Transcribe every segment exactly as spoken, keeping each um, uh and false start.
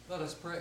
Let us pray.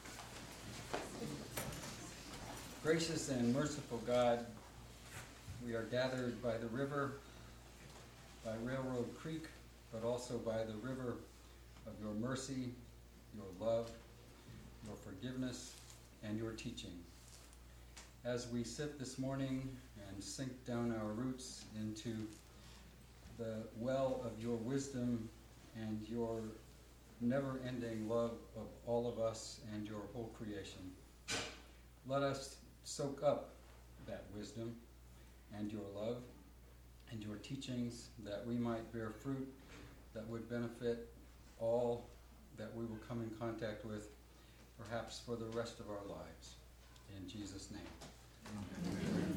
Gracious and merciful God, we are gathered by the river, by Railroad Creek, but also by the river of your mercy, your love, your forgiveness, and your teaching. As we sit this morning and sink down our roots into the well of your wisdom and your never-ending love of all of us and your whole creation, let us soak up that wisdom and your love and your teachings, that we might bear fruit that would benefit all that we will come in contact with, perhaps for the rest of our lives. In Jesus' name. Amen.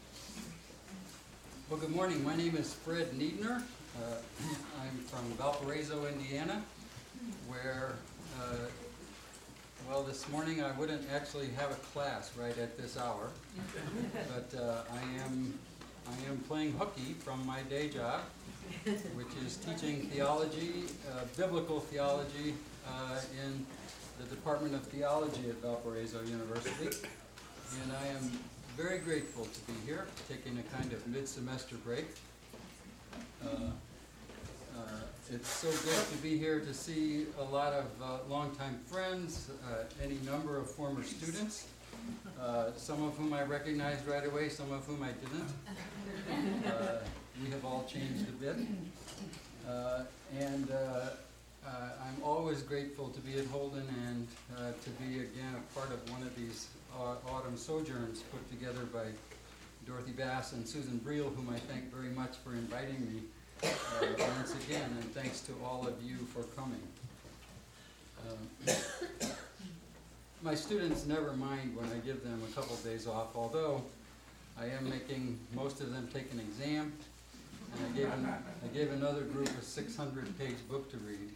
Well, good morning. My name is Fred Niedner. Uh, I'm from Valparaiso, Indiana, where uh, well, this morning I wouldn't actually have a class right at this hour, but uh, I am I am playing hooky from my day job, which is teaching theology, uh, biblical theology, uh, in the Department of Theology at Valparaiso University, and I am very grateful to be here, taking a kind of mid-semester break. Uh, Uh, it's so good to be here to see a lot of uh, longtime friends, uh, any number of former students, uh, some of whom I recognized right away, some of whom I didn't. Uh, we have all changed a bit. Uh, and uh, uh, I'm always grateful to be at Holden and uh, to be again a part of one of these uh, autumn sojourns put together by Dorothy Bass and Susan Briel, whom I thank very much for inviting me. Uh, once again, and thanks to all of you for coming. Uh, my students never mind when I give them a couple days off, although I am making most of them take an exam, and I gave, an, I gave another group a six hundred page book to read.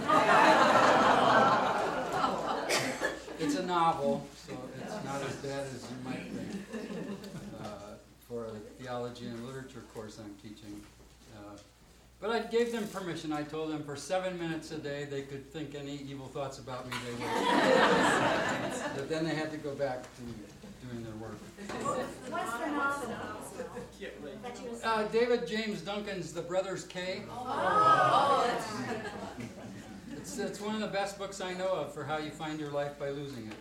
It's a novel, so it's not as bad as you might think, uh, for a theology and literature course I'm teaching. Uh, But I gave them permission. I told them for seven minutes a day they could think any evil thoughts about me they wanted. But then they had to go back to doing their work. What's the novel? Uh, David James Duncan's The Brothers K. Oh, that's It's, it's one of the best books I know of for how you find your life by losing it.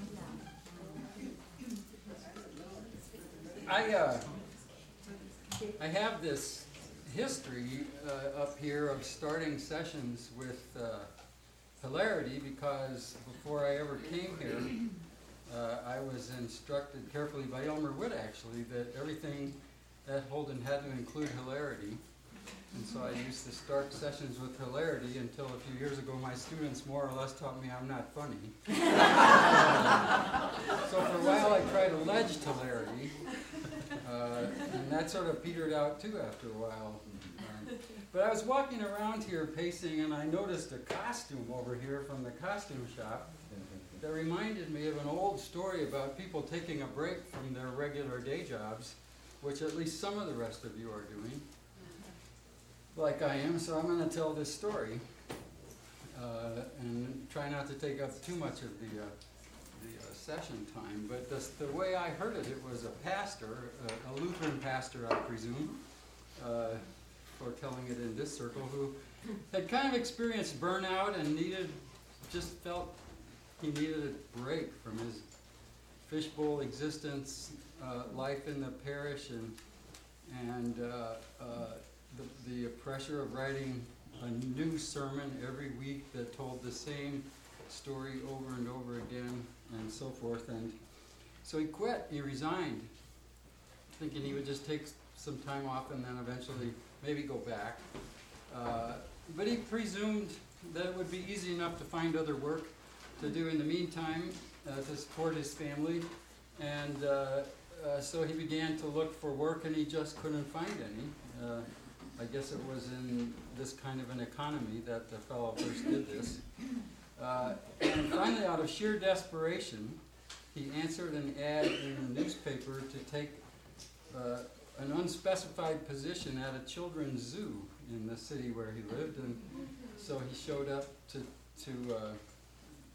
I, uh, I have this history uh, up here of starting sessions with uh, hilarity, because before I ever came here, uh, I was instructed carefully by Elmer Witt, actually, that everything at Holden had to include hilarity. And so I used to start sessions with hilarity until a few years ago my students more or less taught me I'm not funny. So for a while I tried alleged hilarity. Uh, and that sort of petered out too after a while. Um, but I was walking around here pacing, and I noticed a costume over here from the costume shop that reminded me of an old story about people taking a break from their regular day jobs, which at least some of the rest of you are doing, like I am. So I'm going to tell this story uh, and try not to take up too much of the uh, the uh, session time, but this, the way I heard it, it was a pastor, uh, a Lutheran pastor, I presume, uh, for telling it in this circle, who had kind of experienced burnout and needed, just felt he needed a break from his fishbowl existence, uh, life in the parish, and and uh, uh, the, the pressure of writing a new sermon every week that told the same story over and over again, and so forth. And so he quit, he resigned, thinking he would just take some time off and then eventually maybe go back. Uh, but he presumed that it would be easy enough to find other work to do in the meantime uh, to support his family. And uh, uh, so he began to look for work, and he just couldn't find any. Uh, I guess it was in this kind of an economy that the fellow first did this. Uh, and finally, out of sheer desperation, he answered an ad in the newspaper to take uh, an unspecified position at a children's zoo in the city where he lived. And so he showed up to, to uh,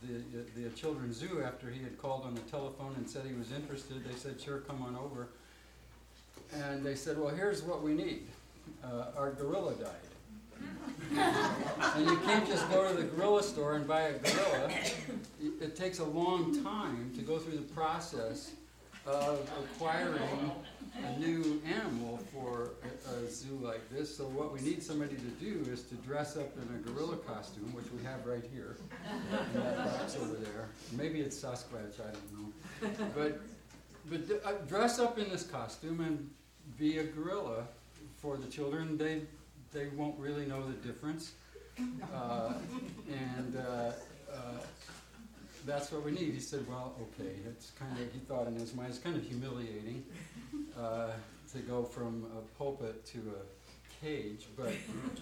the, the children's zoo after he had called on the telephone and said he was interested. They said, sure, come on over. And they said, well, here's what we need. Uh, our gorilla died. And you can't just go to the gorilla store and buy a gorilla. It, it takes a long time to go through the process of acquiring a new animal for a, a zoo like this. So what we need somebody to do is to dress up in a gorilla costume, which we have right here, in that box over there. Maybe it's Sasquatch, I don't know. But, but uh, dress up in this costume and be a gorilla for the children. They, they won't really know the difference. Uh, and uh, uh, that's what we need. He said, well, okay, it's kind of, he thought in his mind, it's kind of humiliating uh, to go from a pulpit to a cage, but,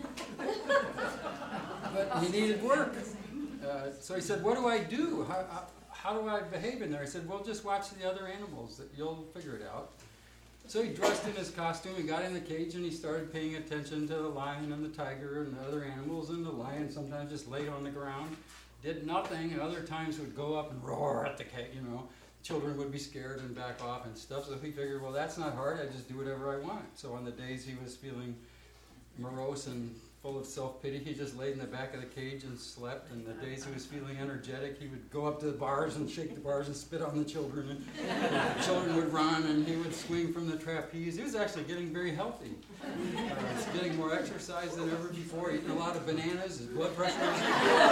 but he needed work. Uh, so he said, what do I do? How, how, how do I behave in there? I said, well, just watch the other animals. That you'll figure it out. So he dressed in his costume, he got in the cage, and he started paying attention to the lion and the tiger and the other animals, and the lion sometimes just laid on the ground, did nothing, and other times would go up and roar at the cage, you know. Children would be scared and back off and stuff, so he figured, well, that's not hard, I just do whatever I want. So on the days he was feeling morose and full of self-pity, he just laid in the back of the cage and slept, and the days he was feeling energetic, he would go up to the bars and shake the bars and spit on the children, and the children would run, and he would swing from the trapeze. He was actually getting very healthy. Uh, he's getting more exercise than ever before, eating a lot of bananas, his blood pressure was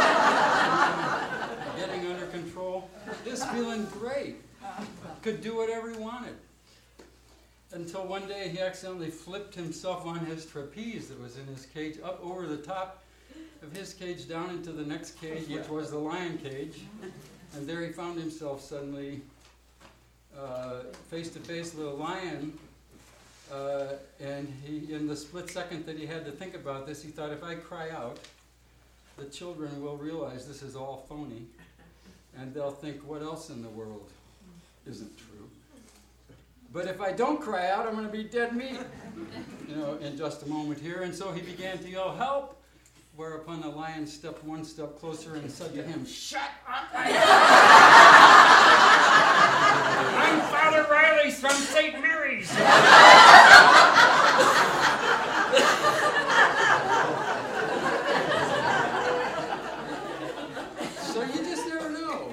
getting under control. Just feeling great. Could do whatever he wanted. Until one day he accidentally flipped himself on his trapeze that was in his cage up over the top of his cage down into the next cage, which was the lion cage. And there he found himself suddenly uh, face to face with a lion. Uh, and he, in the split second that he had to think about this, he thought, if I cry out, the children will realize this is all phony. And they'll think, what else in the world isn't true? But if I don't cry out, I'm going to be dead meat, you know, in just a moment here. And so he began to yell, help, whereupon the lion stepped one step closer and said to him, shut up! I'm Father Riley from Saint Mary's. So you just never know.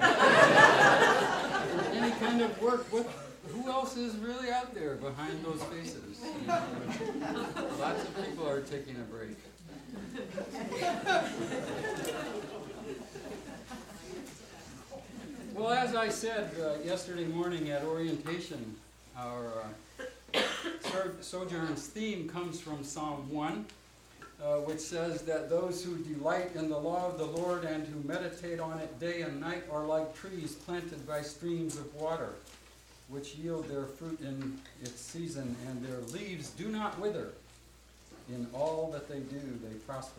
Any kind of work with... Who else is really out there behind those faces? You know, lots of people are taking a break. Well, as I said uh, yesterday morning at orientation, our uh, Sojourn's theme comes from Psalm one, uh, which says that those who delight in the law of the Lord and who meditate on it day and night are like trees planted by streams of water, which yield their fruit in its season, and their leaves do not wither. In all that they do, they prosper.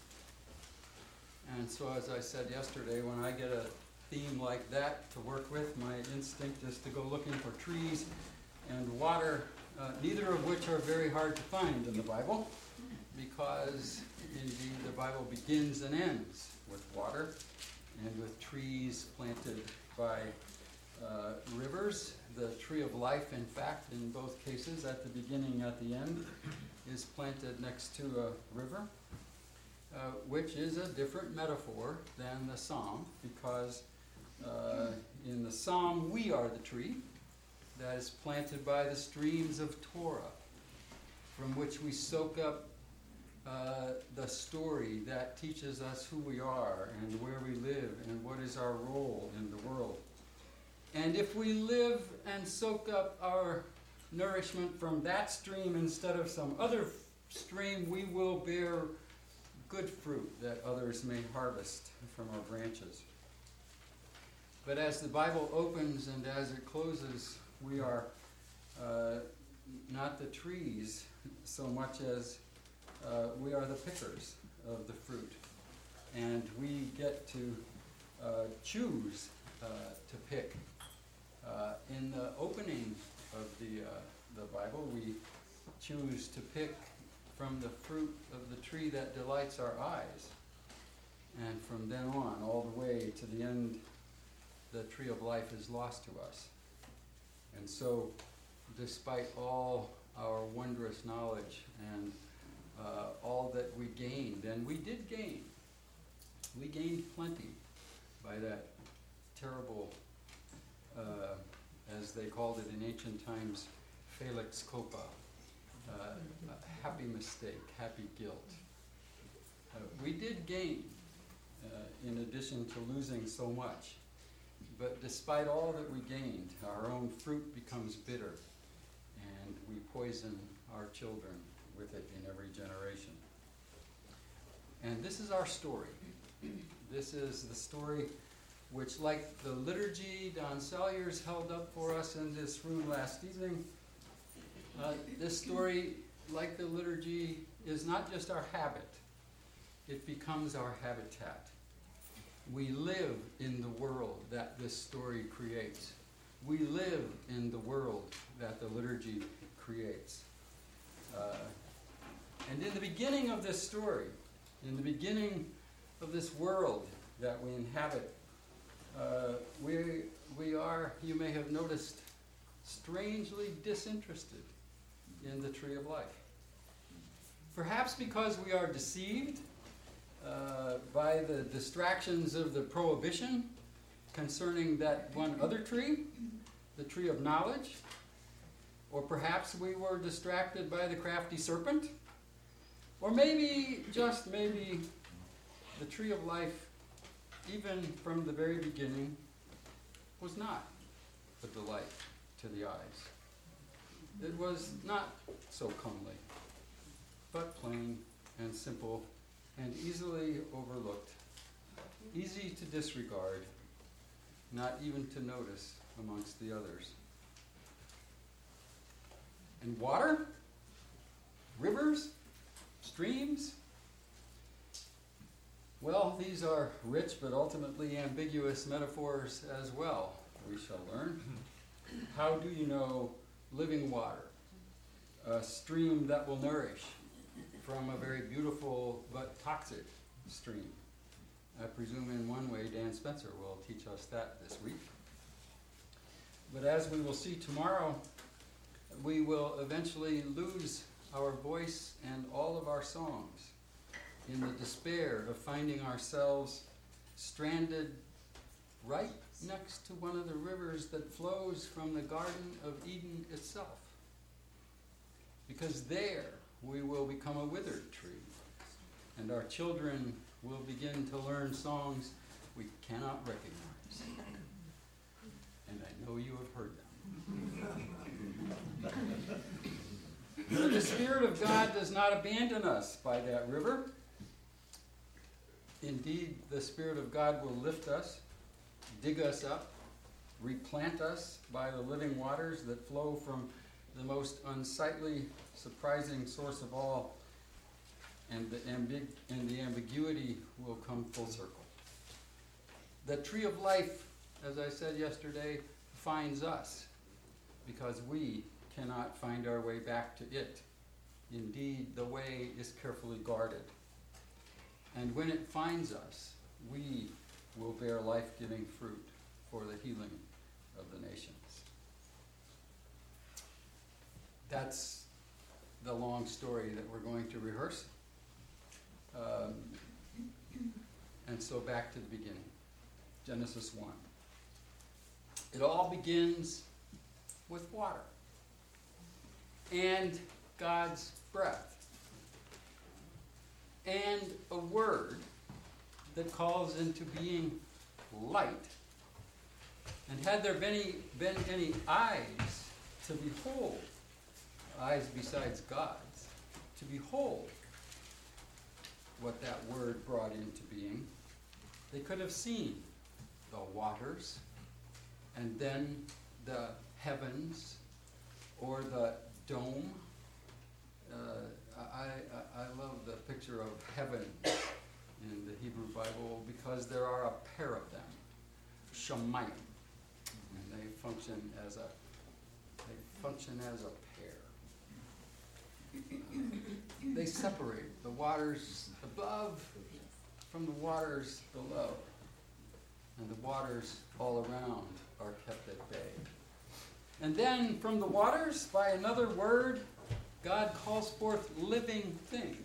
And so, as I said yesterday, when I get a theme like that to work with, my instinct is to go looking for trees and water, uh, neither of which are very hard to find in the Bible, because indeed the Bible begins and ends with water and with trees planted by uh, rivers. The tree of life, in fact, in both cases, at the beginning, at the end, is planted next to a river, uh, which is a different metaphor than the psalm, because uh, in the psalm we are the tree that is planted by the streams of Torah, from which we soak up uh, the story that teaches us who we are and where we live and what is our role in the world. And if we live and soak up our nourishment from that stream instead of some other stream, we will bear good fruit that others may harvest from our branches. But as the Bible opens and as it closes, we are uh, not the trees so much as uh, we are the pickers of the fruit. And we get to uh, choose uh, to pick. Uh, in the opening of the, uh, the Bible, we choose to pick from the fruit of the tree that delights our eyes. And from then on, all the way to the end, the tree of life is lost to us. And so, despite all our wondrous knowledge and uh, all that we gained, and we did gain, we gained plenty by that terrible, uh, as they called it in ancient times, Felix Copa, uh, happy mistake, happy guilt. Uh, we did gain, uh, in addition to losing so much. But despite all that we gained, our own fruit becomes bitter, and we poison our children with it in every generation. And this is our story. This is the story which, like the liturgy Don Salyers held up for us in this room last evening, uh, this story, like the liturgy, is not just our habit. It becomes our habitat. We live in the world that this story creates. We live in the world that the liturgy creates. Uh, and in the beginning of this story, in the beginning of this world that we inhabit, uh, we, we are, you may have noticed, strangely disinterested in the tree of life. Perhaps because we are deceived Uh, by the distractions of the prohibition concerning that one other tree, the tree of knowledge. Or perhaps we were distracted by the crafty serpent. Or maybe, just maybe, the tree of life, even from the very beginning, was not a delight to the eyes. It was not so comely, but plain and simple, and easily overlooked, easy to disregard, not even to notice amongst the others. And water? Rivers? Streams? Well, these are rich but ultimately ambiguous metaphors as well, we shall learn. How do you know living water? A stream that will nourish from a very beautiful but toxic stream. I presume in one way Dan Spencer will teach us that this week. But as we will see tomorrow, we will eventually lose our voice and all of our songs in the despair of finding ourselves stranded right next to one of the rivers that flows from the Garden of Eden itself. Because there, we will become a withered tree, and our children will begin to learn songs we cannot recognize. And I know you have heard them. But the Spirit of God does not abandon us by that river. Indeed, the Spirit of God will lift us, dig us up, replant us by the living waters that flow from the most unsightly, surprising source of all, and the, ambig- and the ambiguity will come full circle. The tree of life, as I said yesterday, finds us because we cannot find our way back to it. Indeed, the way is carefully guarded. And when it finds us, we will bear life-giving fruit for the healing of the nations. That's the long story that we're going to rehearse. Um, and so back to the beginning. Genesis one. It all begins with water and God's breath and a word that calls into being light. And had there been any, been any eyes to behold, eyes besides God's, to behold what that word brought into being, they could have seen the waters and then the heavens or the dome. Uh, I, I, I love the picture of heaven in the Hebrew Bible because there are a pair of them, shamayim, and they function as a they function as a pair. Uh, they separate the waters above from the waters below, and the waters all around are kept at bay. And then from the waters, by another word, God calls forth living things.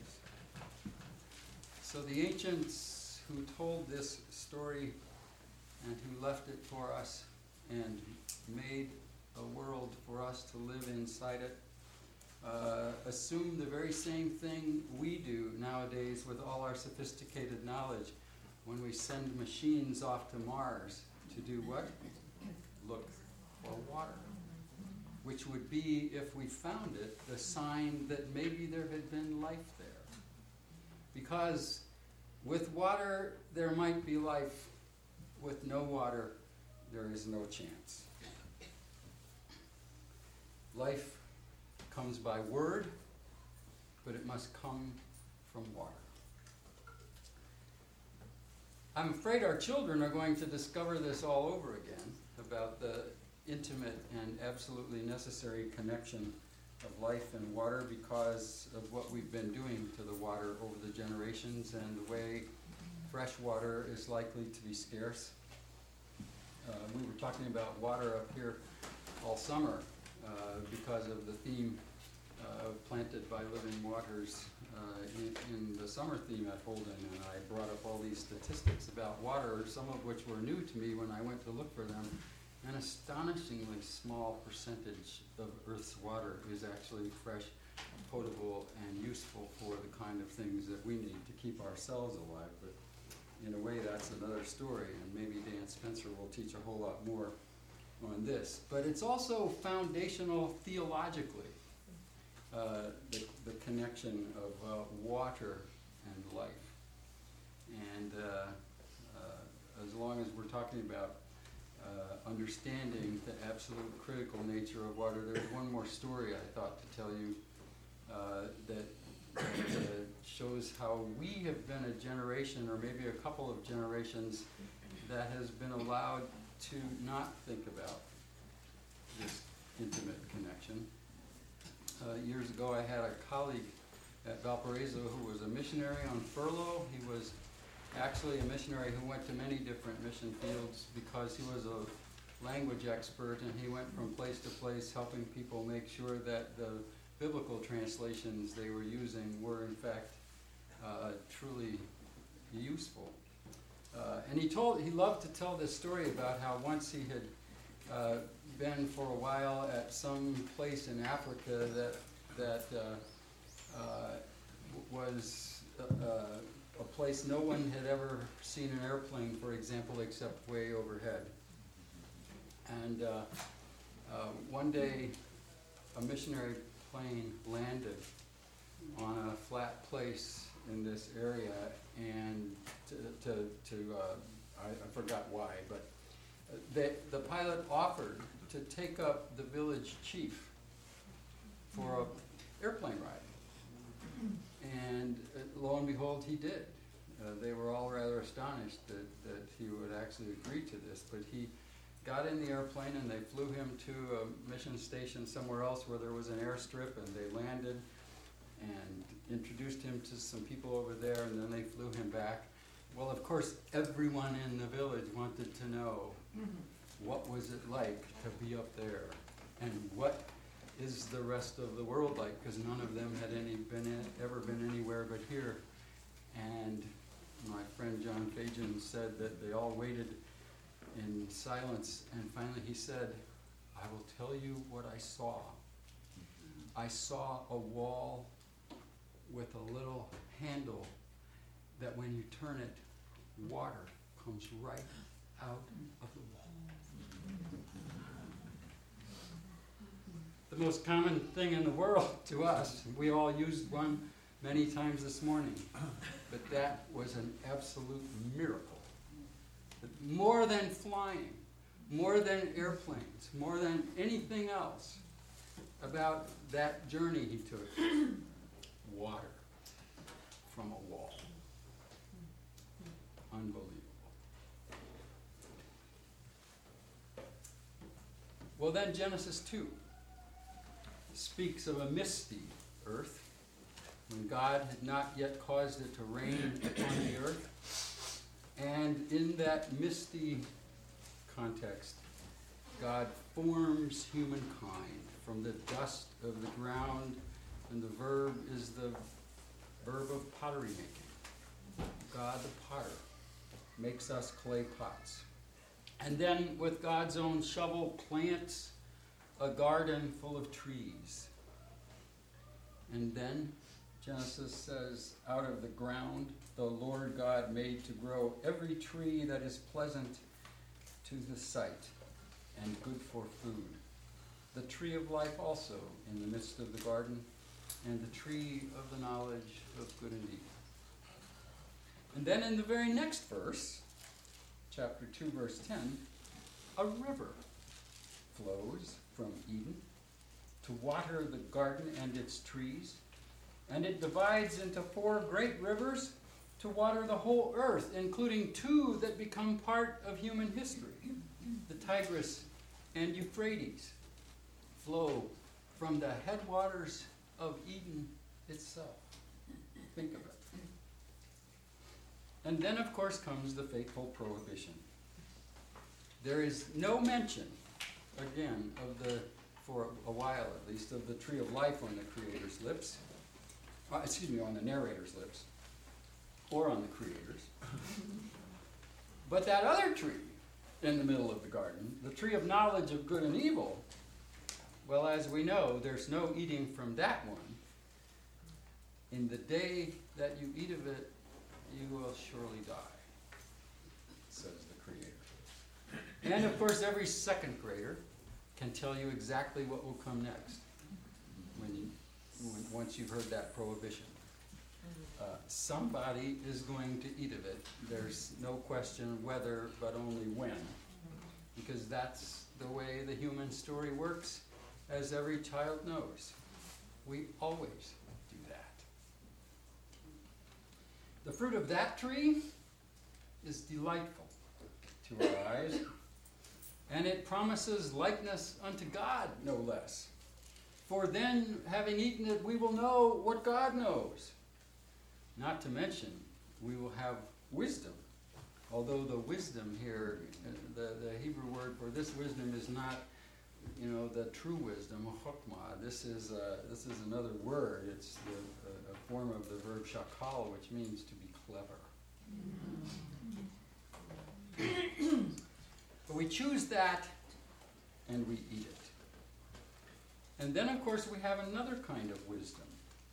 So the ancients who told this story and who left it for us and made a world for us to live inside it, uh, assume the very same thing we do nowadays with all our sophisticated knowledge when we send machines off to Mars to do what? Look for water. Which would be, if we found it, the sign that maybe there had been life there. Because with water, there might be life. With no water, there is no chance. Life comes by word, but it must come from water. I'm afraid our children are going to discover this all over again, about the intimate and absolutely necessary connection of life and water because of what we've been doing to the water over the generations and the way fresh water is likely to be scarce. Uh, we were talking about water up here all summer uh, because of the theme uh, of Planted by Living Waters uh, in, in the summer theme at Holden, and I brought up all these statistics about water, some of which were new to me when I went to look for them. An astonishingly small percentage of Earth's water is actually fresh, potable, and useful for the kind of things that we need to keep ourselves alive. But in a way, that's another story, and maybe Dan Spencer will teach a whole lot more on this. But it's also foundational theologically, uh, the, the connection of uh, water and life. And uh, uh, as long as we're talking about Uh, understanding the absolute critical nature of water. There's one more story I thought to tell you uh, that, that uh, shows how we have been a generation, or maybe a couple of generations, that has been allowed to not think about this intimate connection. Uh, years ago I had a colleague at Valparaiso who was a missionary on furlough. He was actually a missionary who went to many different mission fields because he was a language expert, and he went from place to place helping people make sure that the biblical translations they were using were in fact uh, truly useful. Uh, and he told he loved to tell this story about how once he had uh, been for a while at some place in Africa that that uh, uh, was uh, a place no one had ever seen an airplane, for example, except way overhead. And uh, uh, one day, a missionary plane landed on a flat place in this area, and to, to, to uh, I, I forgot why, but the, the pilot offered to take up the village chief for an airplane ride. And uh, lo and behold, he did. Uh, they were all rather astonished that, that he would actually agree to this, but he got in the airplane and they flew him to a mission station somewhere else where there was an airstrip, and they landed and introduced him to some people over there, and then they flew him back. Well, of course, everyone in the village wanted to know what was it like to be up there, and what is the rest of the world like, because none of them had any been in, ever been anywhere but here. And my friend John Fajan said that they all waited in silence, and finally he said, "I will tell you what I saw. I saw a wall with a little handle that when you turn it, water comes right out of the wall." The most common thing in the world to us. We all used one many times this morning, but that was an absolute miracle. More than flying, more than airplanes, more than anything else about that journey he took. Water from a wall. Unbelievable. Well, then Genesis two speaks of a misty earth, when God had not yet caused it to rain upon the earth. And in that misty context, God forms humankind from the dust of the ground, and the verb is the verb of pottery making. God the potter makes us clay pots. And then with God's own shovel plants a garden full of trees. And then Genesis says, out of the ground the Lord God made to grow every tree that is pleasant to the sight and good for food. The tree of life also in the midst of the garden, and the tree of the knowledge of good and evil. And then in the very next verse, chapter two, verse ten, a river flows from Eden to water the garden and its trees, and it divides into four great rivers to water the whole earth, including two that become part of human history. The Tigris and Euphrates flow from the headwaters of Eden itself. Think of it. And then, of course, comes the fateful prohibition. There is no mention, again, of the, for a while at least, of the tree of life on the Creator's lips. Uh, excuse me, on the narrator's lips. Or on the Creator's. But that other tree in the middle of the garden, the tree of knowledge of good and evil, well, as we know, there's no eating from that one. In the day that you eat of it, you will surely die, says the Creator. And of course, every second grader can tell you exactly what will come next when you, when, once you've heard that prohibition. Uh, somebody is going to eat of it. There's no question whether, but only when. Because that's the way the human story works, as every child knows. We always do that. The fruit of that tree is delightful to our eyes, and it promises likeness unto God, no less. For then, having eaten it, we will know what God knows. Not to mention, we will have wisdom. Although the wisdom here, the, the Hebrew word for this wisdom is not, you know, the true wisdom, chokmah. This is uh, this is another word. It's the, a, a form of the verb shakal, which means to be clever. But we choose that, and we eat it. And then, of course, we have another kind of wisdom.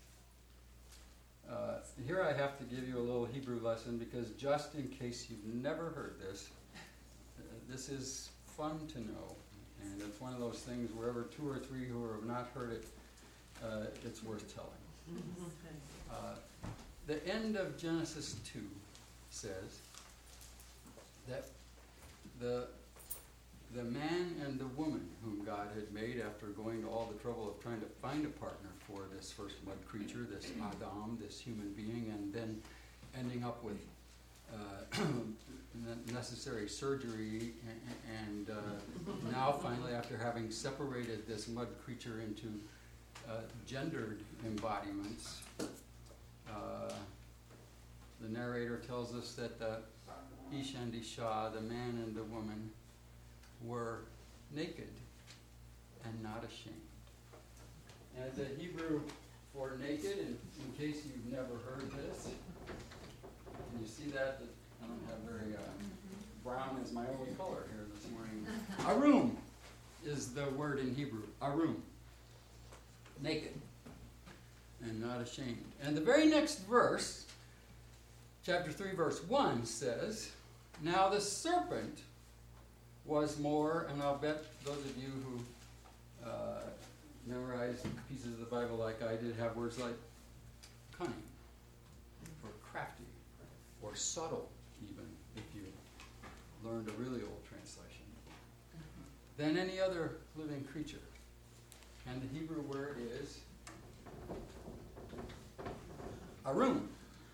Uh, here I have to give you a little Hebrew lesson, because just in case you've never heard this, uh, this is fun to know. And it's one of those things wherever two or three who have not heard it, uh, it's worth telling. Uh, the end of Genesis two says that the the man and the woman whom God had made after going to all the trouble of trying to find a partner for this first mud creature, this Adam, this human being, and then ending up with uh, necessary surgery, and, and uh, now finally, after having separated this mud creature into uh, gendered embodiments, uh, the narrator tells us that the Ish and Isha, the man and the woman, were naked and not ashamed. And the Hebrew for naked, in, in case you've never heard this, can you see that? I don't have very, uh, brown is my only color here this morning. Arum is the word in Hebrew. Arum. Naked and not ashamed. And the very next verse, chapter three, verse one, says, now the serpent was more, and I'll bet those of you who uh, memorize pieces of the Bible like I did have words like cunning, or crafty, or subtle even, if you learned a really old translation, than any other living creature. And the Hebrew word is arum.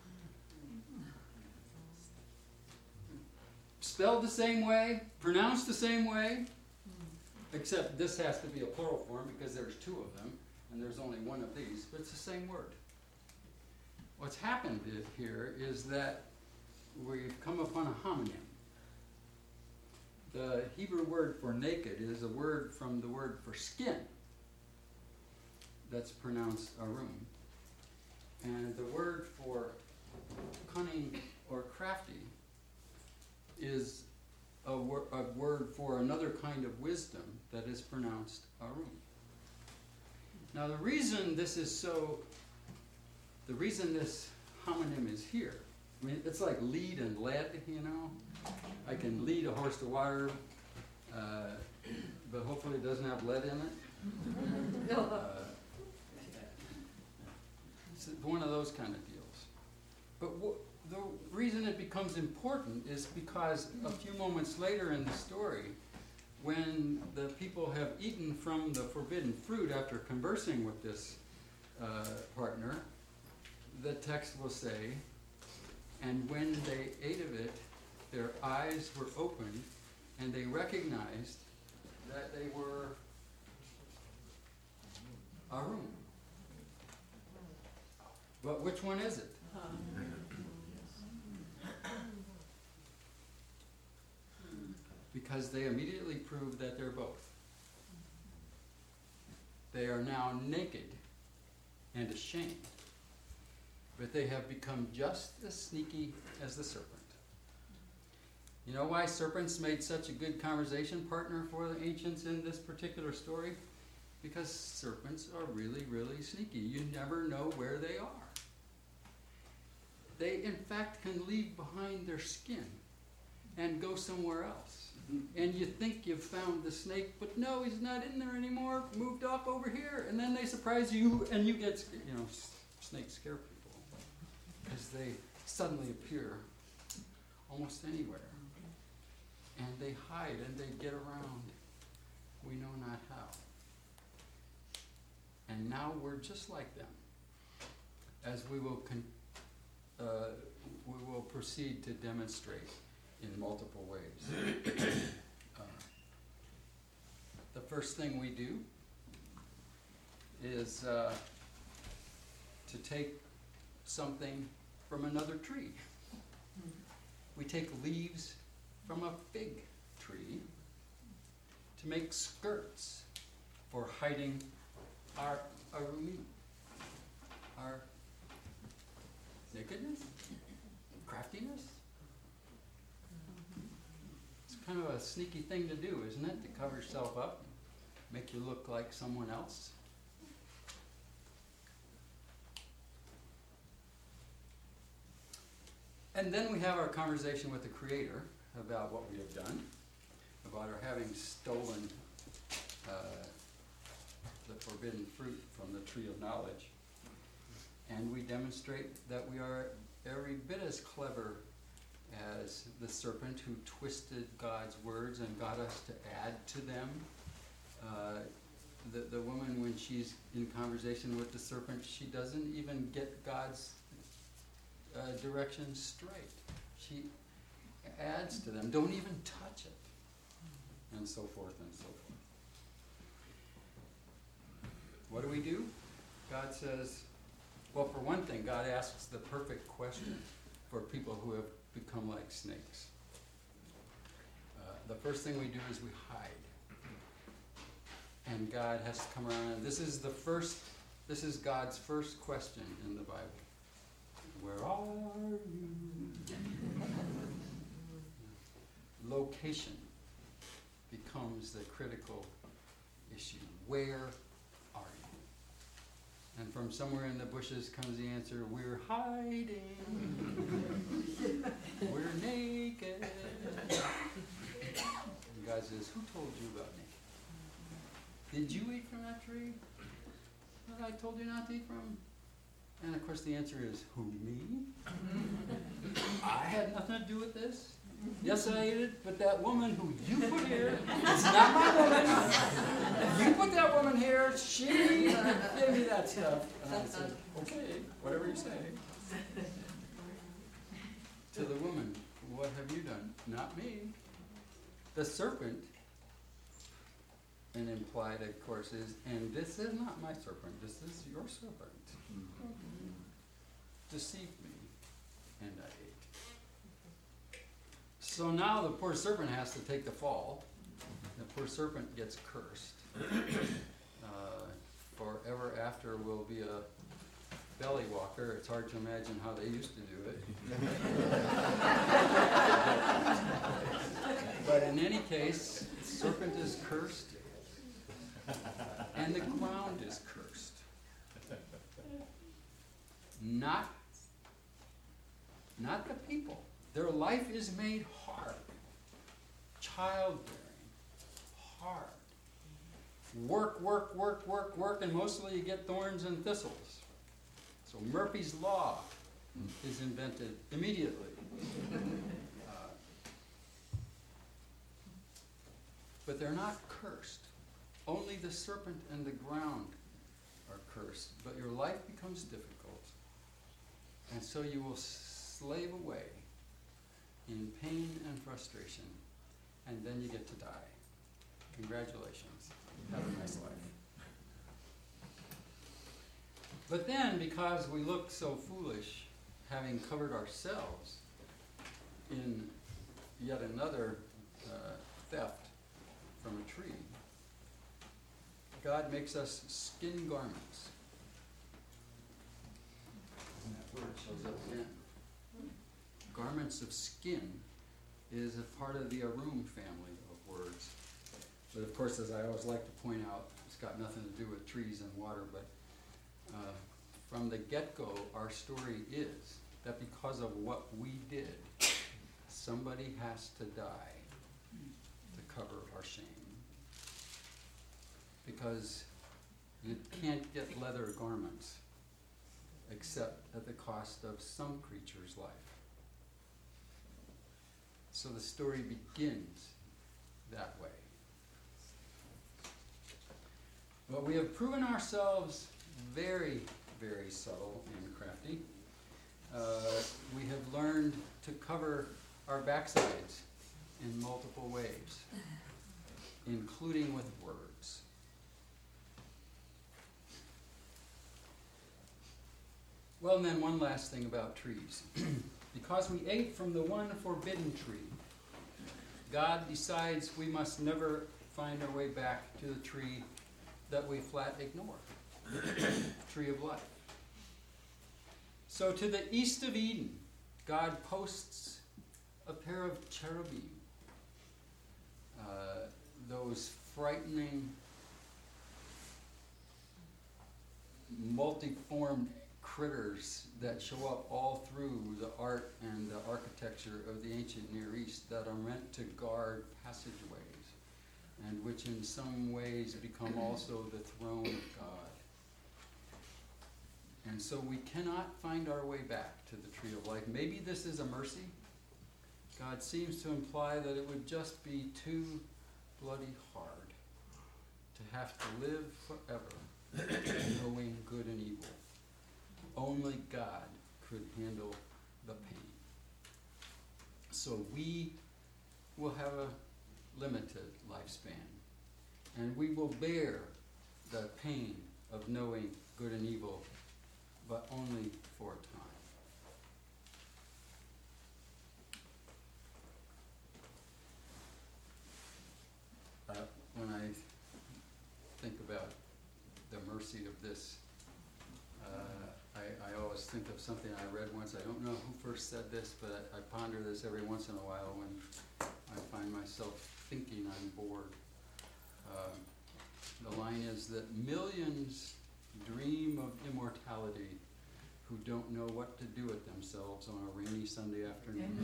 Spelled the same way, pronounced the same way, except this has to be a plural form because there's two of them, and there's only one of these, but it's the same word. What's happened here is that we've come upon a homonym. The Hebrew word for naked is a word from the word for skin. That's pronounced arum. And the word for cunning or crafty is a, wor- a word for another kind of wisdom that is pronounced arum. Now the reason this is so, the reason this homonym is here, I mean, it's like lead and lead, you know? I can lead a horse to water, uh, but hopefully it doesn't have lead in it. Uh, it's one of those kind of deals. But w- the reason it becomes important is because a few moments later in the story, when the people have eaten from the forbidden fruit after conversing with this uh, partner, the text will say, and when they ate of it, their eyes were opened, and they recognized that they were arum. But which one is it? Because they immediately proved that they're both. They are now naked and ashamed, but they have become just as sneaky as the serpent. You know why serpents made such a good conversation partner for the ancients in this particular story? Because serpents are really, really sneaky. You never know where they are. They, in fact, can leave behind their skin and go somewhere else. And you think you've found the snake, but no, he's not in there anymore, moved off over here. And then they surprise you, and you get, you know, snakes scare people because they suddenly appear almost anywhere. And they hide and they get around, we know not how. And now we're just like them, as we will con- uh, we will proceed to demonstrate in multiple ways. uh, the first thing we do is uh, to take something from another tree. We take leaves from a fig tree to make skirts for hiding our arumi, our nakedness, craftiness. It's kind of a sneaky thing to do, isn't it? To cover yourself up, make you look like someone else. And then we have our conversation with the Creator about what we have done, about our having stolen uh, the forbidden fruit from the tree of knowledge. And we demonstrate that we are every bit as clever as the serpent who twisted God's words and got us to add to them. Uh, the, the woman, when she's in conversation with the serpent, she doesn't even get God's uh, directions straight. She adds to them, don't even touch it, and so forth and so forth. What do we do? God says, well, for one thing, God asks the perfect question for people who have become like snakes. Uh, the first thing we do is we hide. And God has to come around, and this is the first, this is God's first question in the Bible. Where are you? Location becomes the critical issue. Where are you? And from somewhere in the bushes comes the answer, we're hiding. We're naked. And God says, who told you about naked? Did you eat from that tree that I told you not to eat from? And of course the answer is, who, me? I had nothing to do with this. Yes, I ate it, but that woman who you put here, it's not my woman. You put that woman here, she gave me that stuff. And I said, okay, whatever you say. To the woman, what have you done? Not me. The serpent, and implied, of course, is, and this is not my serpent, this is your serpent. Mm-hmm. Deceived me, and I ate. So now the poor serpent has to take the fall. The poor serpent gets cursed. Uh, forever after will be a belly walker. It's hard to imagine how they used to do it. But in any case, the serpent is cursed, and the ground is cursed. Not, not the people. Their life is made hard. Childbearing, hard. Work, work, work, work, work, and mostly you get thorns and thistles. So Murphy's Law is invented immediately. Uh, but they're not cursed. Only the serpent and the ground are cursed. But your life becomes difficult. And so you will slave away in pain and frustration. And then you get to die. Congratulations. Have a nice life. But then, because we look so foolish, having covered ourselves in yet another uh, theft from a tree, God makes us skin garments. And that word shows up again. Garments of skin is a part of the Arum family of words. But of course, as I always like to point out, it's got nothing to do with trees and water, but uh, from the get-go, our story is that because of what we did, somebody has to die to cover our shame. Because you can't get leather garments except at the cost of some creature's life. So the story begins that way. But we have proven ourselves very, very subtle and crafty. Uh, we have learned to cover our backsides in multiple ways, including with words. Well, and then one last thing about trees. Because we ate from the one forbidden tree, God decides we must never find our way back to the tree that we flat ignore, tree of life. So to the east of Eden, God posts a pair of cherubim, uh, those frightening, multiform critters that show up all through the art and the architecture of the ancient Near East that are meant to guard passageways, and which in some ways become also the throne of God. And so we cannot find our way back to the tree of life. Maybe this is a mercy. God seems to imply that it would just be too bloody hard to have to live forever knowing good and evil. Only God could handle the pain. So we will have a limited lifespan, and we will bear the pain of knowing good and evil, but only for a time. Uh, when I think about the mercy of this, uh, I, I always think of something I read once. I don't know who first said this, but I, I ponder this every once in a while when I find myself thinking I'm bored. Um, the line is that millions dream of immortality who don't know what to do with themselves on a rainy Sunday afternoon.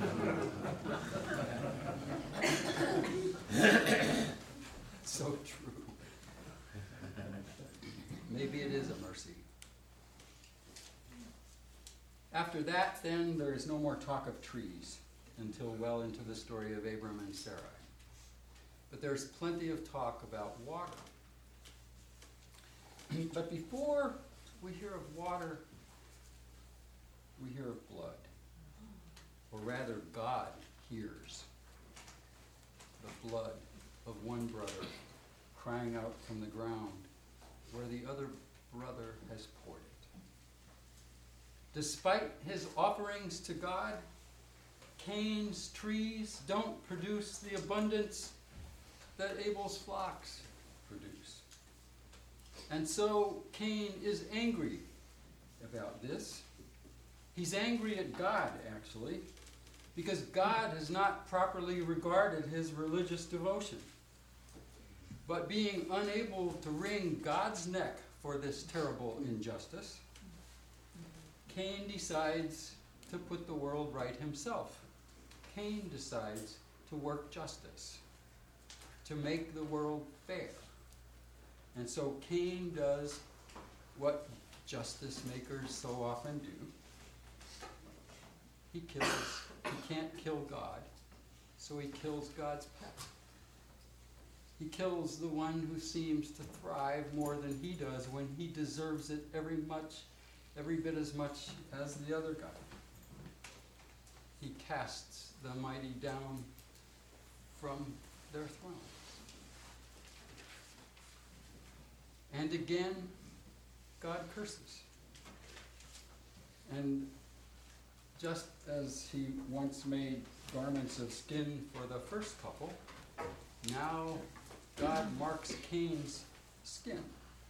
So true. Maybe it is a mercy. After that, then, there is no more talk of trees until well into the story of Abram and Sarai. But there's plenty of talk about water. But before we hear of water, we hear of blood. Or rather, God hears the blood of one brother crying out from the ground where the other brother has poured it. Despite his offerings to God, Cain's trees don't produce the abundance that Abel's flocks produce. And so Cain is angry about this. He's angry at God, actually, because God has not properly regarded his religious devotion. But being unable to wring God's neck for this terrible injustice, Cain decides to put the world right himself. Cain decides to work justice, to make the world fair. And so Cain does what justice makers so often do. He kills. He can't kill God, so he kills God's pet. He kills the one who seems to thrive more than he does when he deserves it every much, every bit as much as the other guy. He casts the mighty down from their thrones. And again, God curses. And just as he once made garments of skin for the first couple, now God marks Cain's skin,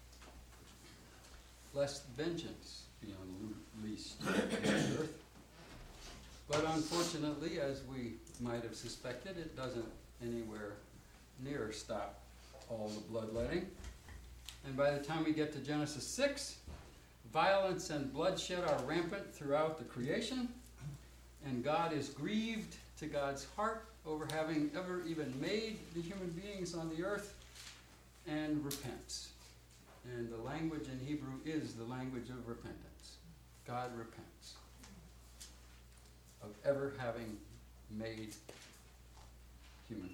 lest vengeance be unleashed on the earth. But unfortunately, as we might have suspected, it doesn't anywhere near stop all the bloodletting. And by the time we get to Genesis six, violence and bloodshed are rampant throughout the creation, and God is grieved to God's heart over having ever even made the human beings on the earth, and repents. And the language in Hebrew is the language of repentance. God repents of ever having made humankind.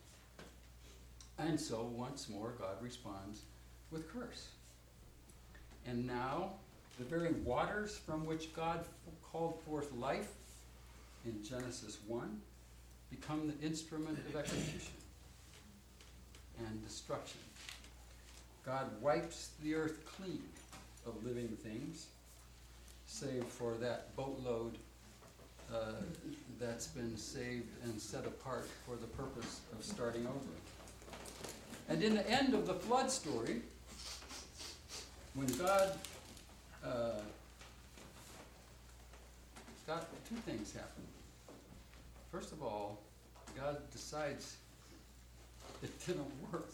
And so, once more, God responds with curse. And now, the very waters from which God f- called forth life in Genesis one become the instrument of execution and destruction. God wipes the earth clean of living things, save for that boatload uh, that's been saved and set apart for the purpose of starting over. And in the end of the flood story, when God uh, got two things happen. First of all, God decides it didn't work.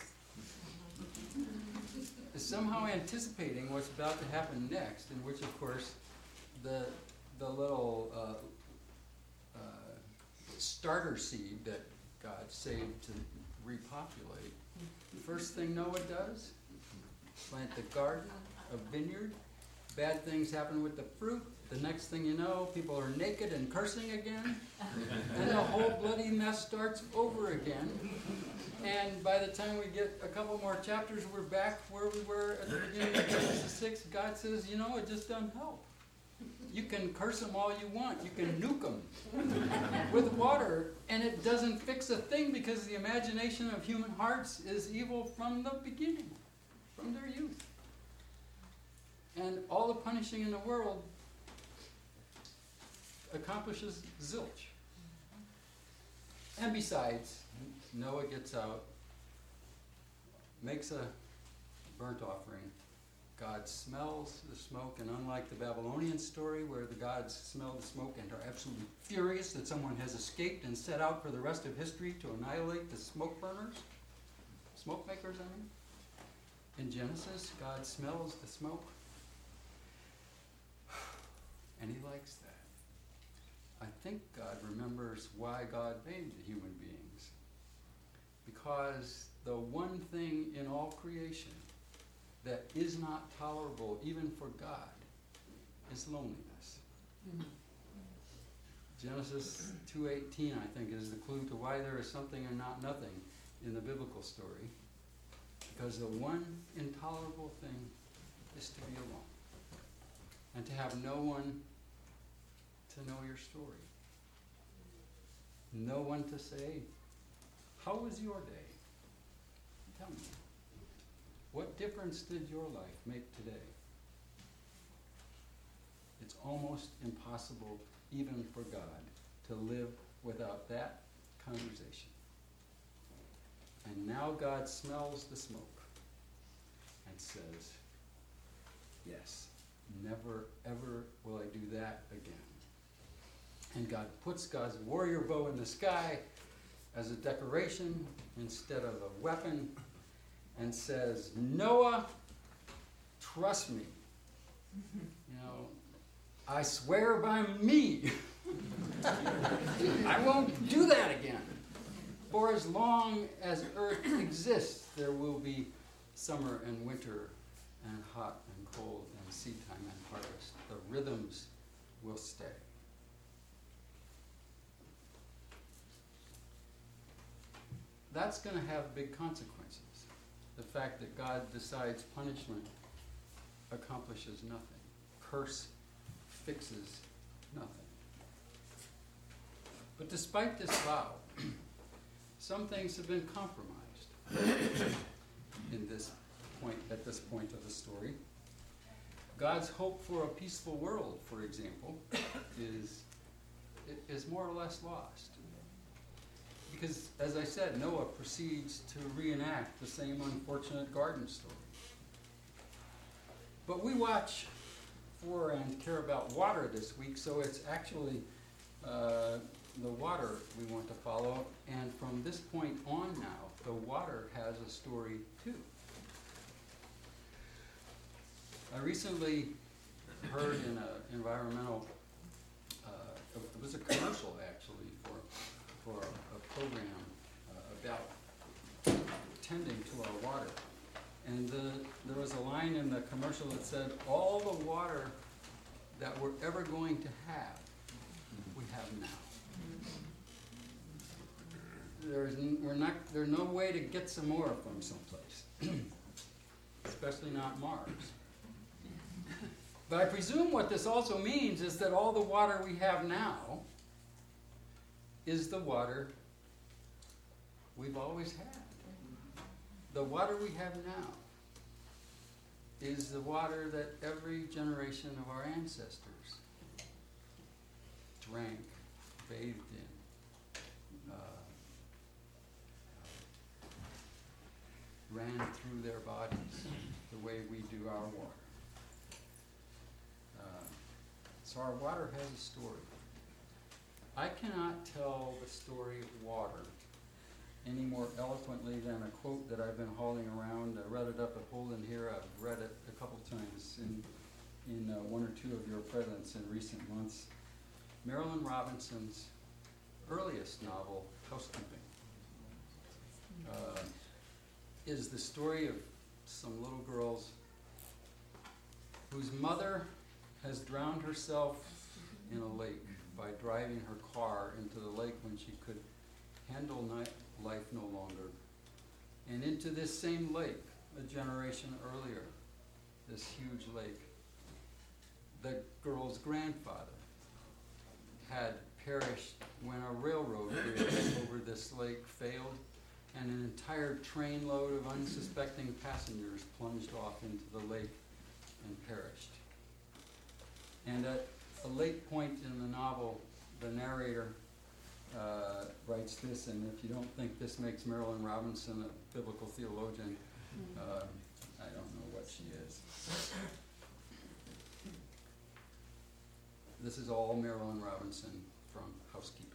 Somehow anticipating what's about to happen next, in which, of course, the the little uh, uh, starter seed that God saved to repopulate, the first thing Noah does, plant the garden, a vineyard. Bad things happen with the fruit. The next thing you know, people are naked and cursing again. And the whole bloody mess starts over again. And by the time we get a couple more chapters, we're back where we were at the beginning of Genesis six. God says, you know, it just doesn't help. You can curse them all you want. You can nuke them with water, and it doesn't fix a thing because the imagination of human hearts is evil from the beginning, from their youth. And all the punishing in the world accomplishes zilch. And besides, Noah gets out, makes a burnt offering. God smells the smoke, and unlike the Babylonian story where the gods smell the smoke and are absolutely furious that someone has escaped and set out for the rest of history to annihilate the smoke burners, smoke makers, I mean. In Genesis, God smells the smoke, and he likes that. I think God remembers why God made the human beings. Because the one thing in all creation that is not tolerable even for God is loneliness. Mm-hmm. Genesis two eighteen, I think, is the clue to why there is something and not nothing in the biblical story. Because the one intolerable thing is to be alone. And to have no one to know your story. No one to say, how was your day? Tell me. What difference did your life make today? It's almost impossible, even for God, to live without that conversation. And now God smells the smoke and says, yes, never, ever will I do that again. And God puts God's warrior bow in the sky as a decoration instead of a weapon and says, Noah, trust me. You know, I swear by me, I won't do that again. For as long as earth exists, there will be summer and winter and hot and cold and seed time and harvest. The rhythms will stay. That's going to have big consequences. The fact that God decides punishment accomplishes nothing. Curse fixes nothing. But despite this vow, some things have been compromised in this point, at this point of the story. God's hope for a peaceful world, for example, is, is more or less lost. Because, as I said, Noah proceeds to reenact the same unfortunate garden story. But we watch for and care about water this week, so it's actually uh, the water we want to follow. And from this point on now, the water has a story too. I recently heard in an environmental, uh, it was a commercial actually for, for a, a program uh, about tending to our water. And the, there was a line in the commercial that said, all the water that we're ever going to have, we have now. There's, n- we're not, there's no way to get some more from someplace, especially not Mars. But I presume what this also means is that all the water we have now is the water we've always had. The water we have now is the water that every generation of our ancestors drank, bathed in, uh, ran through their bodies the way we do our water. Uh, so our water has a story. I cannot tell the story of water any more eloquently than a quote that I've been hauling around. I read it up at Holden here. I've read it a couple times in, in uh, one or two of your presents in recent months. Marilyn Robinson's earliest novel, Housekeeping, uh, is the story of some little girls whose mother has drowned herself in a lake by driving her car into the lake when she could handle ni- life no longer. And into this same lake, a generation earlier, this huge lake, the girl's grandfather had perished when a railroad bridge over this lake failed and an entire trainload of unsuspecting passengers plunged off into the lake and perished. And at a late point in the novel, the narrator uh, writes this, and if you don't think this makes Marilyn Robinson a biblical theologian, uh, I don't know what she is. This is all Marilyn Robinson from Housekeeping.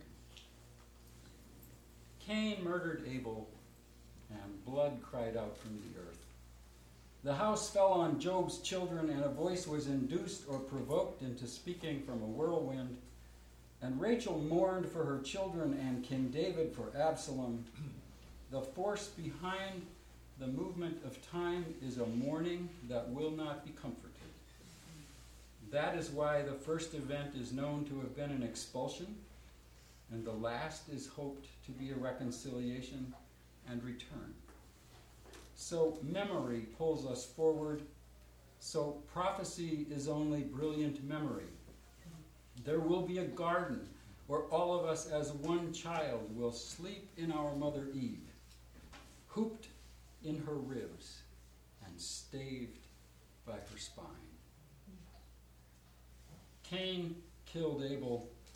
Cain murdered Abel, and blood cried out from the earth. The house fell on Job's children, and a voice was induced or provoked into speaking from a whirlwind. And Rachel mourned for her children, and King David for Absalom. The force behind the movement of time is a mourning that will not be comforted. That is why the first event is known to have been an expulsion, and the last is hoped to be a reconciliation and return. So memory pulls us forward. So prophecy is only brilliant memory. There will be a garden where all of us as one child will sleep in our mother Eve, hooped in her ribs and staved by her spine. Cain killed Abel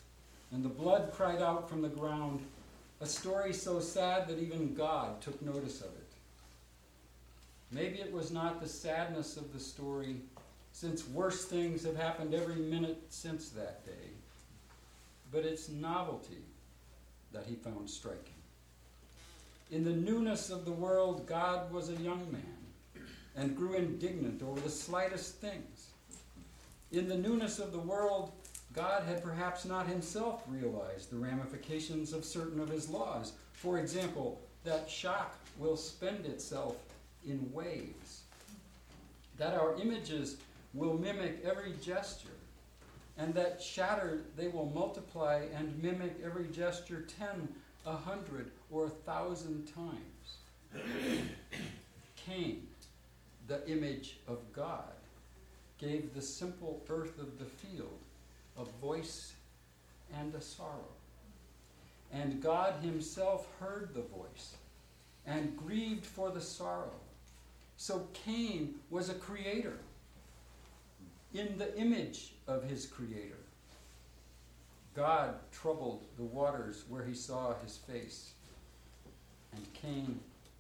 and the blood cried out from the ground, a story so sad that even God took notice of it. Maybe it was not the sadness of the story, since worse things have happened every minute since that day, but its novelty that he found striking. In the newness of the world, God was a young man and grew indignant over the slightest things. In the newness of the world, God had perhaps not himself realized the ramifications of certain of his laws. For example, that shock will spend itself in waves, that our images will mimic every gesture, and that shattered they will multiply and mimic every gesture ten, a hundred, or a thousand times. Cain, the image of God, gave the simple earth of the field a voice and a sorrow. And God himself heard the voice and grieved for the sorrow. So Cain was a creator in the image of his creator. God troubled the waters where he saw his face, and Cain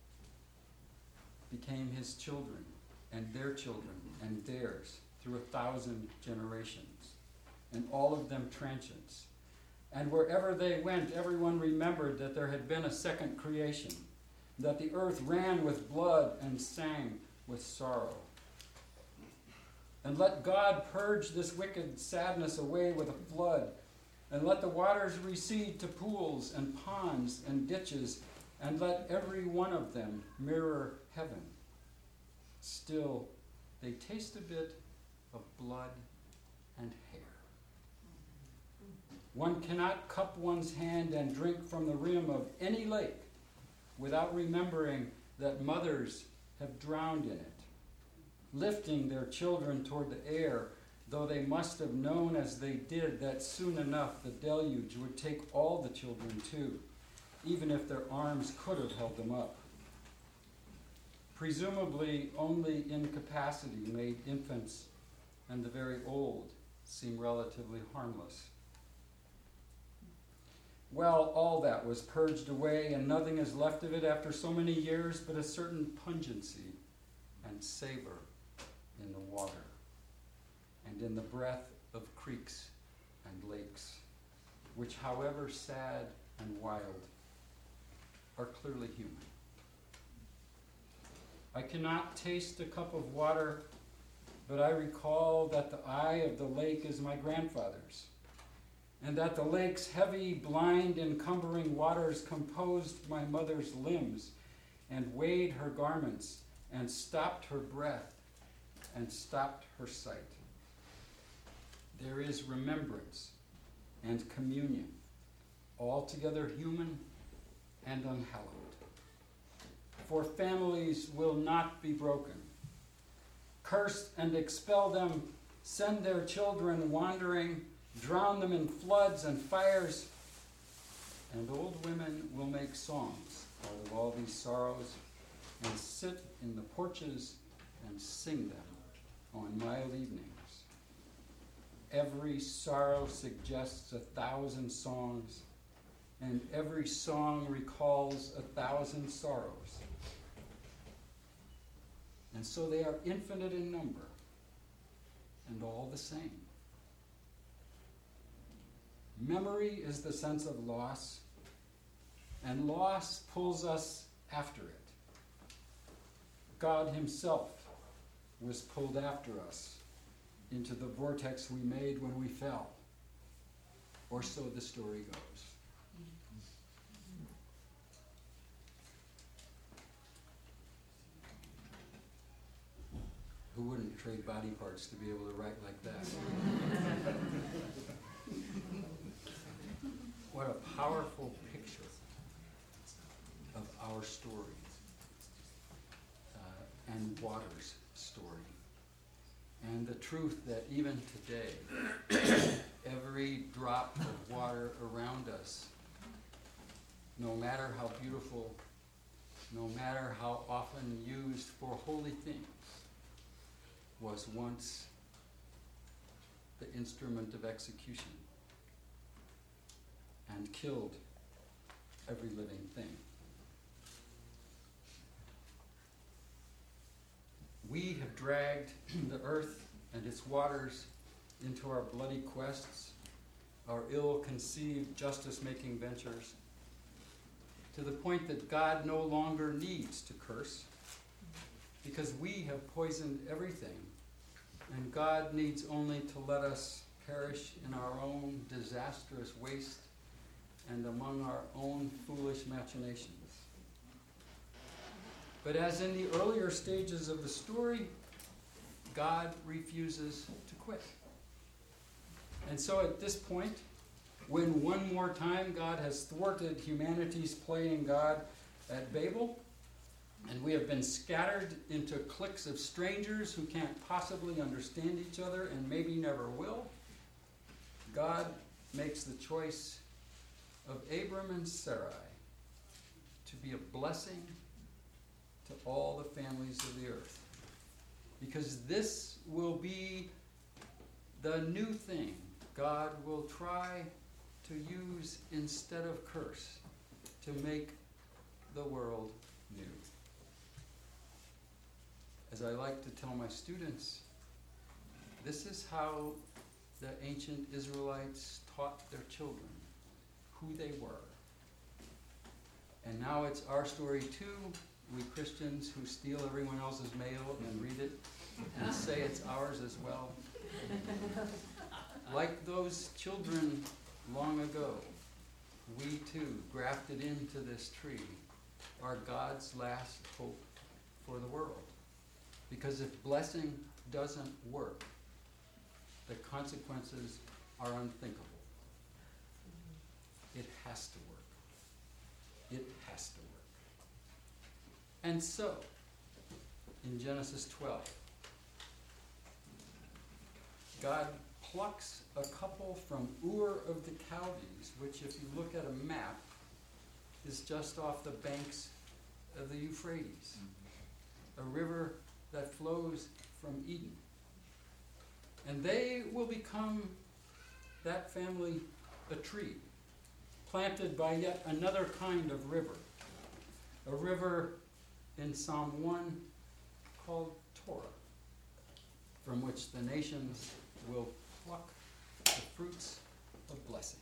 became his children and their children and theirs through a thousand generations, and all of them transients. And wherever they went, everyone remembered that there had been a second creation, that the earth ran with blood and sang with sorrow. And let God purge this wicked sadness away with a flood, and let the waters recede to pools and ponds and ditches, and let every one of them mirror heaven. Still, they taste a bit of blood and hair. One cannot cup one's hand and drink from the rim of any lake without remembering that mothers have drowned in it, lifting their children toward the air, though they must have known as they did that soon enough the deluge would take all the children too, even if their arms could have held them up. Presumably, only incapacity made infants and the very old seem relatively harmless. Well, all that was purged away, and nothing is left of it after so many years but a certain pungency and savor in the water and in the breath of creeks and lakes, which, however sad and wild, are clearly human. I cannot taste a cup of water, but I recall that the eye of the lake is my grandfather's, and that the lake's heavy, blind, encumbering waters composed my mother's limbs, and weighed her garments, and stopped her breath, and stopped her sight. There is remembrance and communion, altogether human and unhallowed. For families will not be broken. Curse and expel them, send their children wandering, drown them in floods and fires, and old women will make songs out of all these sorrows and sit in the porches and sing them on mild evenings. Every sorrow suggests a thousand songs, and every song recalls a thousand sorrows. And so they are infinite in number, and all the same. Memory is the sense of loss, and loss pulls us after it. God himself was pulled after us into the vortex we made when we fell, or so the story goes. Who wouldn't trade body parts to be able to write like that? What a powerful picture of our story, uh, and water's story. And the truth that even today, every drop of water around us, no matter how beautiful, no matter how often used for holy things, was once the instrument of execution. and killed every living thing. We have dragged the earth and its waters into our bloody quests, our ill-conceived justice-making ventures, to the point that God no longer needs to curse, because we have poisoned everything, and God needs only to let us perish in our own disastrous waste and among our own foolish machinations. But as in the earlier stages of the story, God refuses to quit. And so at this point, when one more time God has thwarted humanity's playing God at Babel, and we have been scattered into cliques of strangers who can't possibly understand each other and maybe never will, God makes the choice of Abram and Sarai to be a blessing to all the families of the earth. Because this will be the new thing God will try to use instead of curse to make the world new. As I like to tell my students, this is how the ancient Israelites taught their children who they were. And now it's our story too, we Christians who steal everyone else's mail and read it and say it's ours as well. Like those children long ago, we too, grafted into this tree, are God's last hope for the world. Because if blessing doesn't work, the consequences are unthinkable. It has to work. It has to work. And so, in Genesis twelve, God plucks a couple from Ur of the Chaldees, which if you look at a map, is just off the banks of the Euphrates, a river that flows from Eden. And they will become, that family, a tree, planted by yet another kind of river, a river in Psalm one called Torah, from which the nations will pluck the fruits of blessing.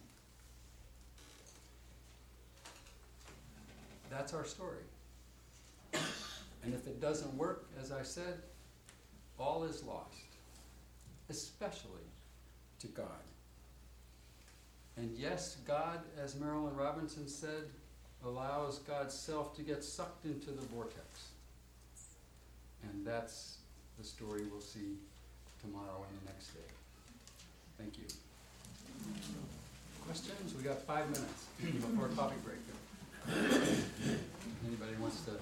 That's our story. And if it doesn't work, as I said, all is lost, especially to God. And yes, God, as Marilyn Robinson said, allows God's self to get sucked into the vortex. And that's the story we'll see tomorrow and the next day. Thank you. Questions? We got five minutes before coffee break. Anybody wants to?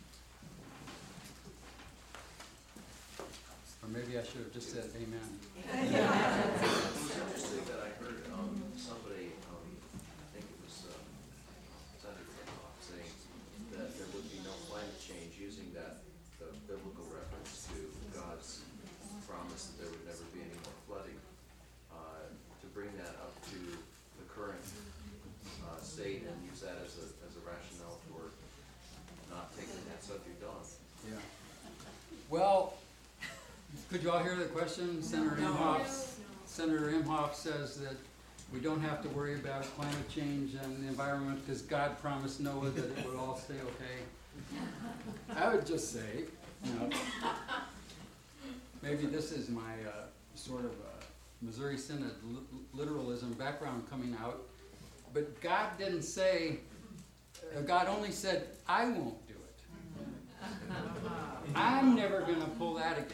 Or maybe I should have just said amen. It's interesting that I heard um, somebody, um, I think it was uh, Senator Flintoff, saying that there would be no climate change, using that the biblical reference to God's promise that there would never be any more flooding, uh, to bring that up to the current uh, state and use that as a as a rationale for not taking that subject on. Yeah. Well, could you all hear the question? Senator Imhoff, Senator Imhoff says that we don't have to worry about climate change and the environment because God promised Noah that it would all stay okay. I would just say, you know, maybe this is my uh, sort of uh, Missouri Synod li- literalism background coming out, but God didn't say, uh, God only said, I won't do it. I'm never going to pull that again.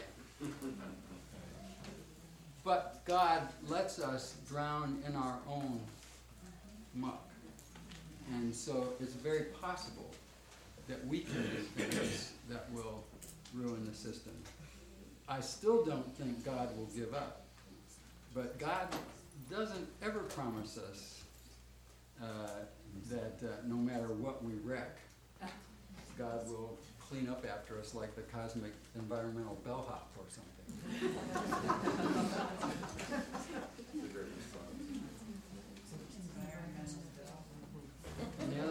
But God lets us drown in our own muck. And so it's very possible that we can do things that will ruin the system. I still don't think God will give up. But God doesn't ever promise us uh, that uh, no matter what we wreck, God will clean up after us like the cosmic environmental bellhop or something.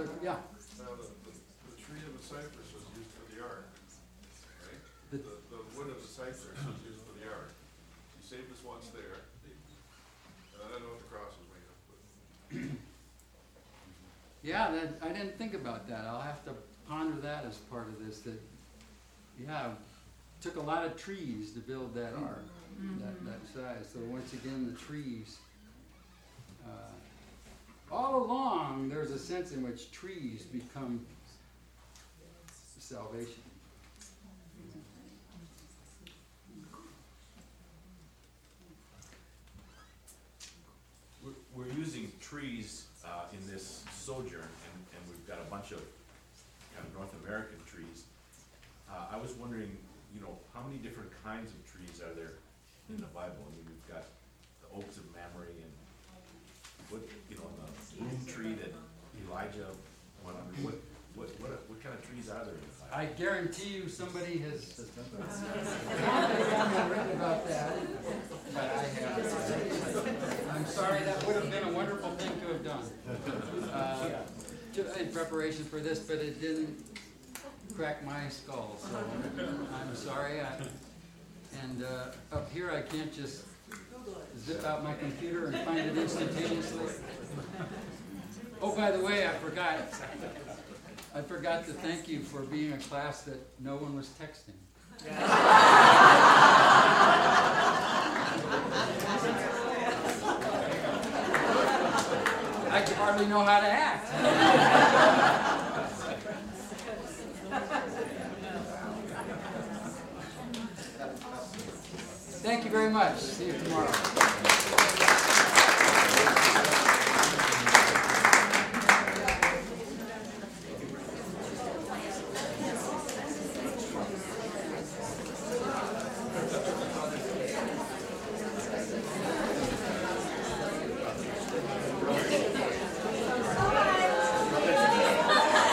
but, yeah, Now, the, the, the tree of the cypress was used for the ark, right? The- The, the wood of the cypress was used for the ark. He saved us once there, and I don't know what the cross was made of, but yeah, that, I didn't think about that. I'll have to ponder that as part of this, that, yeah, took a lot of trees to build that ark, that, that size. So once again, the trees, uh, all along, there's a sense in which trees become salvation. We're, we're using trees uh, in this sojourn, and, and we've got a bunch of kind of North American trees. Uh, I was wondering, you know, how many different kinds of trees are there in the Bible? I mean, we've got the oaks of Mamre and what, you know, the broom tree that Elijah went under. What, what, what, what kind of trees are there in the Bible? I guarantee you somebody has written about that, but I haven't. I'm sorry, that would have been a wonderful thing to have done uh, to, in preparation for this, but it didn't crack my skull, so I'm sorry. I, and uh, up here I can't just zip out my computer and find it instantaneously. Oh, by the way, I forgot. I forgot to thank you for being a class that no one was texting. I hardly know how to act. Thank you very much. See you tomorrow.